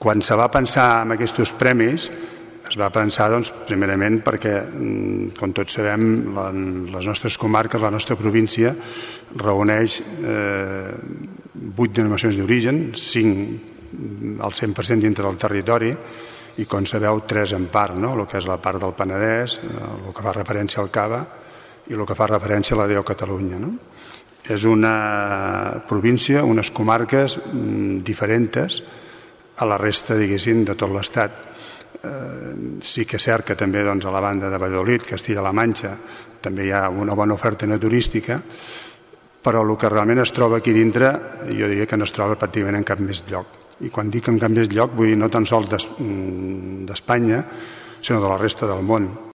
quan se va pensar en aquests premis, es va pensar, doncs, primerament perquè, com tots sabem, les nostres comarques, la nostra província, reuneix 8 denominacions d'origen, 5 al 100% dintre del territori, i com sabeu, 3 en part, el que és la part del Penedès, el que fa referència al Cava i el que fa referència a la DO Catalunya. És una província, unes comarques diferents a la resta, diguéssim, de tot l'Estat. Sí que és cert que també a la banda de Valladolid, Castilla-La Manxa, també hi ha una bona oferta no turística, però el que realment es troba aquí dintre, jo diria que no es troba pràcticament en cap més lloc. I quan dic en cap més lloc, vull dir no tan sols d'Espanya, sinó de la resta del món.